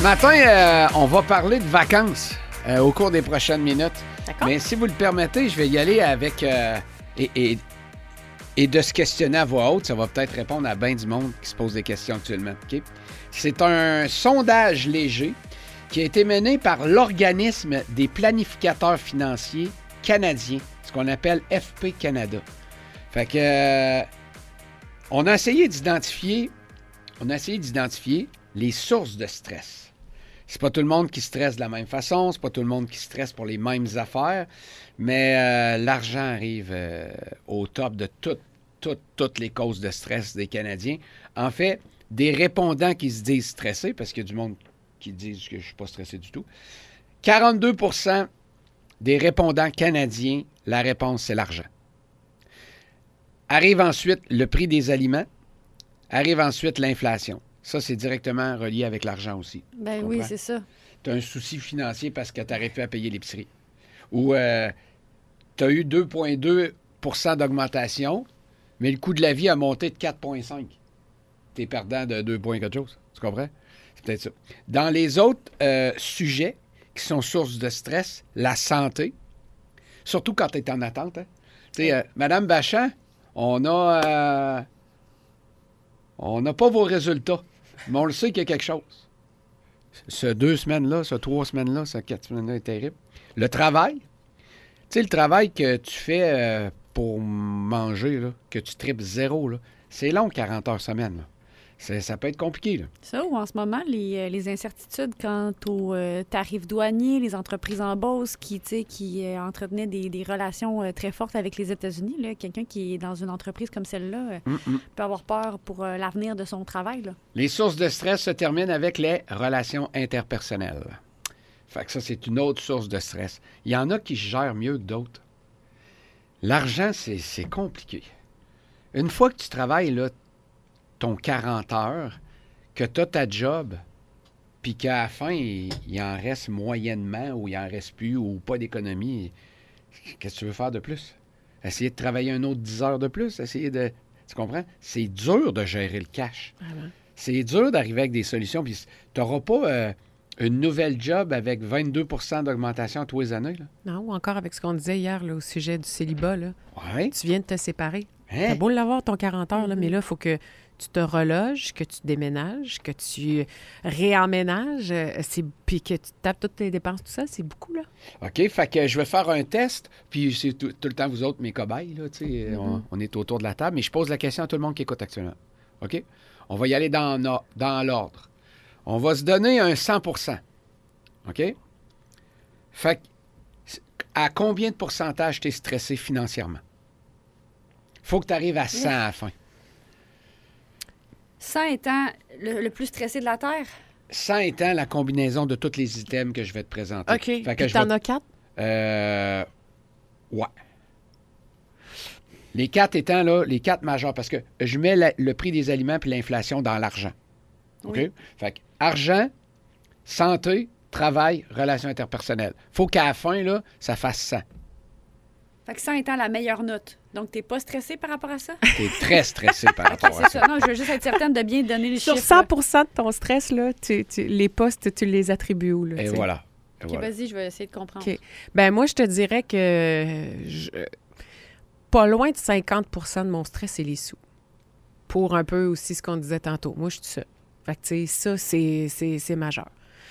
matin, on va parler de vacances au cours des prochaines minutes. D'accord. Mais si vous le permettez, je vais y aller avec... et de se questionner à voix haute, ça va peut-être répondre à bien du monde qui se pose des questions actuellement. Okay? C'est un sondage léger qui a été mené par l'Organisme des planificateurs financiers canadiens, ce qu'on appelle FP Canada. Fait que on a essayé d'identifier les sources de stress. C'est pas tout le monde qui stresse de la même façon, c'est pas tout le monde qui stresse pour les mêmes affaires, mais l'argent arrive au top de toutes les causes de stress des Canadiens. En fait, des répondants qui se disent stressés, parce qu'il y a du monde qui disent que je suis pas stressé du tout. 42% des répondants canadiens, la réponse, c'est l'argent. Arrive ensuite le prix des aliments. Arrive ensuite l'inflation. Ça, c'est directement relié avec l'argent aussi. Ben oui, c'est ça. Tu as un souci financier parce que tu n'arrives plus à payer l'épicerie. Ou tu as eu 2,2 % d'augmentation, mais le coût de la vie a monté de 4,5 %. Tu es perdant de 2 points quelque chose. Tu comprends? C'est peut-être ça. Dans les autres sujets qui sont sources de stress, la santé, surtout quand tu es en attente. Hein? Tu sais, Madame Bachand, on n'a pas vos résultats, mais on le sait qu'il y a quelque chose. Ce 2 semaines-là, ce 3 semaines-là, ce 4 semaines-là est terrible. Le travail, tu sais, le travail que tu fais pour manger, là, que tu tripes zéro, là, c'est long, 40 heures semaine. Là. Ça peut être compliqué. Là. Ça, ou en ce moment, les incertitudes quant aux tarifs douaniers, les entreprises en Beauce qui entretenaient des relations très fortes avec les États-Unis. Là. Quelqu'un qui est dans une entreprise comme celle-là peut avoir peur pour l'avenir de son travail. Là. Les sources de stress se terminent avec les relations interpersonnelles. Fait que ça, c'est une autre source de stress. Il y en a qui gèrent mieux que d'autres. L'argent, c'est compliqué. Une fois que tu travailles là, ton 40 heures, que tu as ta job, puis qu'à la fin, il en reste moyennement, ou il en reste plus, ou pas d'économie, qu'est-ce que tu veux faire de plus? Essayer de travailler un autre 10 heures de plus? Essayer de... Tu comprends? C'est dur de gérer le cash. Ah ouais. C'est dur d'arriver avec des solutions, puis tu n'auras pas une nouvelle job avec 22 % d'augmentation tous les années. Là. Non, ou encore avec ce qu'on disait hier là, au sujet du célibat. Là. Ouais. Tu viens de te séparer. Hein? T'as beau l'avoir, ton 40 heures, là, mais là, il faut que tu te reloges, que tu déménages, que tu réemménages, puis que tu tapes toutes tes dépenses, tout ça, c'est beaucoup, là. OK, fait que je vais faire un test, puis c'est tout le temps vous autres, mes cobayes, là, tu sais, on est autour de la table, mais je pose la question à tout le monde qui écoute actuellement. OK? On va y aller dans l'ordre. On va se donner un 100 %. OK? Fait que, à combien de pourcentage tu es stressé financièrement? Faut que tu arrives à 100 à la fin. 100 étant le plus stressé de la Terre? 100 étant la combinaison de tous les items que je vais te présenter. OK. Fait que Puis t'en as 4? Ouais. Les 4 étant là, les 4 majeurs, parce que je mets le prix des aliments puis l'inflation dans l'argent. OK? Oui. Fait que argent, santé, travail, relations interpersonnelles. Faut qu'à la fin, là, ça fasse 100. Fait que 100 étant la meilleure note. Donc, t'es pas stressé par rapport à ça? T'es très stressé par rapport à C'est ça. ça. Non, je veux juste être certaine de bien donner les Sur chiffres. 100 % de ton stress, là, les postes, tu les attribues où? Là, Et t'sais? voilà. Et OK, voilà. vas-y, je vais essayer de comprendre. OK. Ben moi, je te dirais que pas loin de 50 % de mon stress, c'est les sous. Pour un peu aussi ce qu'on disait tantôt. Moi, je suis ça. Fait que, tu sais, ça, c'est majeur.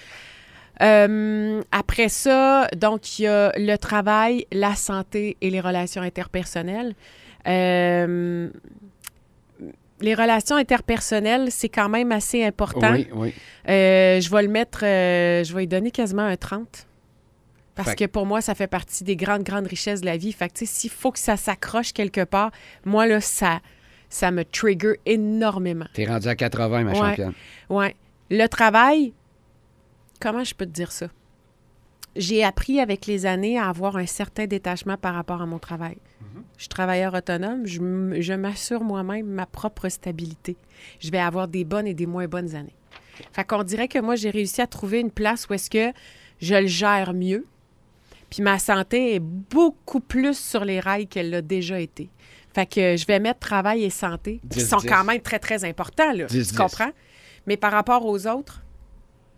Après ça, donc, il y a le travail, la santé et les relations interpersonnelles. Les relations interpersonnelles, c'est quand même assez important. Oui, oui. Je vais le mettre, je vais lui donner quasiment un 30. Parce Fait que pour moi, ça fait partie des grandes richesses de la vie. Fait que, tu sais, s'il faut que ça s'accroche quelque part, moi, là, ça me trigger énormément. T'es rendu à 80, ma championne. Oui. Le travail, comment je peux te dire ça? J'ai appris avec les années à avoir un certain détachement par rapport à mon travail. Je suis travailleur autonome, je m'assure moi-même ma propre stabilité. Je vais avoir des bonnes et des moins bonnes années. Fait qu'on dirait que moi, j'ai réussi à trouver une place où est-ce que je le gère mieux. Puis ma santé est beaucoup plus sur les rails qu'elle l'a déjà été. Fait que je vais mettre travail et santé, qui sont quand même très, très importants, là. 10, tu comprends? Mais par rapport aux autres,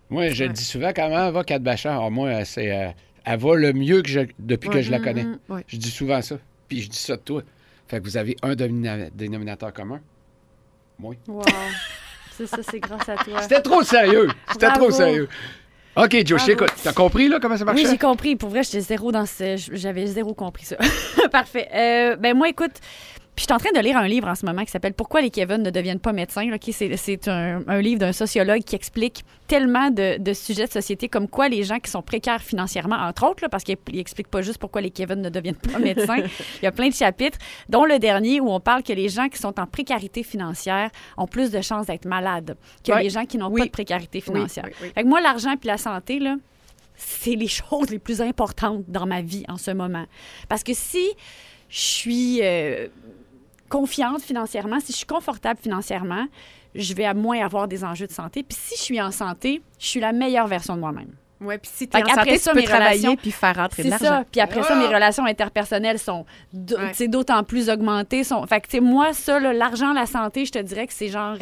Moi, je le Ouais. dis souvent, comment va Kat Bachand? Alors, moi, elle va le mieux depuis que je la connais. Ouais. Je dis souvent ça. Puis je dis ça de toi. Fait que vous avez un dénominateur commun. Moi. Wow. C'est ça, c'est grâce à toi. C'était trop sérieux. C'était Bravo. trop sérieux. OK, Joe, je Bravo. t'écoute. T'as compris, là, comment ça marchait? Oui, j'ai compris. Pour vrai, j'avais zéro compris ça. Parfait. Ben moi, écoute, puis je suis en train de lire un livre en ce moment qui s'appelle Pourquoi les Kevin ne deviennent pas médecins. Là. C'est un livre d'un sociologue qui explique tellement de sujets de société comme quoi les gens qui sont précaires financièrement, entre autres, là, parce qu'il explique pas juste pourquoi les Kevin ne deviennent pas médecins. Il y a plein de chapitres, dont le dernier où on parle que les gens qui sont en précarité financière ont plus de chances d'être malades que Ouais. les gens qui n'ont Oui. pas de précarité financière. Oui. Fait que moi, l'argent puis la santé, là, c'est les choses les plus importantes dans ma vie en ce moment. Parce que si je suis confiante financièrement, si je suis confortable financièrement, je vais à moins avoir des enjeux de santé. Puis si je suis en santé, je suis la meilleure version de moi-même. Ouais, puis si Fait t'es en qu'après santé, ça, tu peux mes travailler relations- puis faire rentrer de C'est l'argent. ça. Puis après ça, Ah! mes relations interpersonnelles sont Ouais. tu sais, d'autant plus augmentées. Fait que, tu sais, moi, ça, là, l'argent, la santé, je te dirais que c'est genre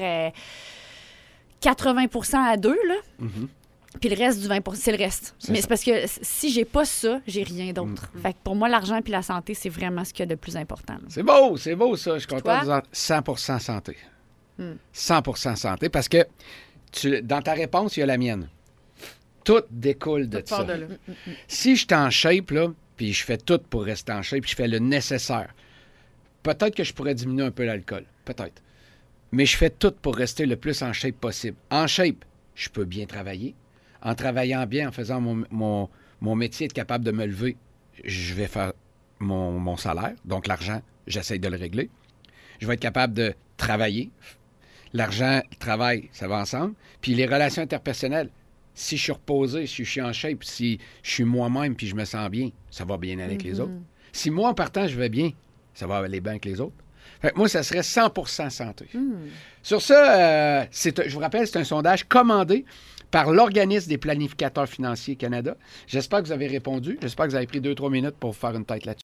80% à deux, là. Mhm. Puis le reste du 20%, c'est le reste. C'est Mais ça. c'est parce que si j'ai pas ça, j'ai rien d'autre. Fait que pour moi, l'argent puis la santé, c'est vraiment ce qu'il y a de plus important. là. C'est beau, ça. Je suis content Toi? de dire 100% santé. 100% santé, parce que dans ta réponse, il y a la mienne. Tout découle de Tout ça. part de là. Si je suis en shape, là, puis je fais tout pour rester en shape, puis je fais le nécessaire, peut-être que je pourrais diminuer un peu l'alcool. Peut-être. Mais je fais tout pour rester le plus en shape possible. En shape, je peux bien travailler. En travaillant bien, en faisant mon métier, être capable de me lever, je vais faire mon salaire. Donc, l'argent, j'essaye de le régler. Je vais être capable de travailler. L'argent, le travail, ça va ensemble. Puis les relations interpersonnelles, si je suis reposé, si je suis en shape, si je suis moi-même puis je me sens bien, ça va bien aller avec les autres. Si moi, en partant, je vais bien, ça va aller bien avec les autres. Fait que moi, ça serait 100% santé. Sur ça, je vous rappelle, c'est un sondage commandé par l'Organisme des planificateurs financiers Canada. J'espère que vous avez répondu. J'espère que vous avez pris 2-3 minutes pour faire une tête là-dessus.